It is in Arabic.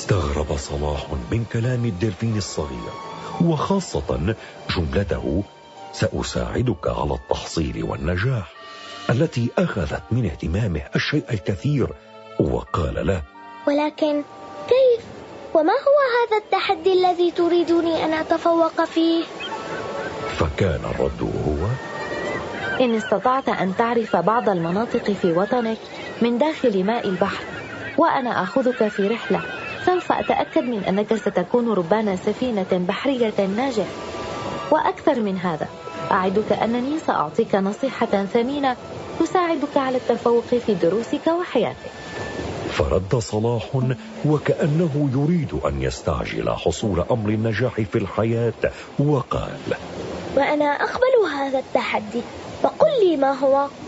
استغرب صلاح من كلام الدلفين الصغير، وخاصة جملته سأساعدك على التحصيل والنجاح، التي أخذت من اهتمامه الشيء الكثير. وقال له: ولكن كيف؟ وما هو هذا التحدي الذي تريدني أن أتفوق فيه؟ فكان الرد هو: إن استطعت أن تعرف بعض المناطق في وطنك من داخل ماء البحر، وأنا أخذك في رحلة، سوف أتأكد من أنك ستكون ربان سفينة بحرية ناجح. وأكثر من هذا، أعدك أنني سأعطيك نصيحة ثمينة تساعدك على التفوق في دروسك وحياتك. فرد صلاح وكأنه يريد أن يستعجل حصول أمر النجاح في الحياة، وقال: وأنا أقبل هذا التحدي، فقل لي ما هو؟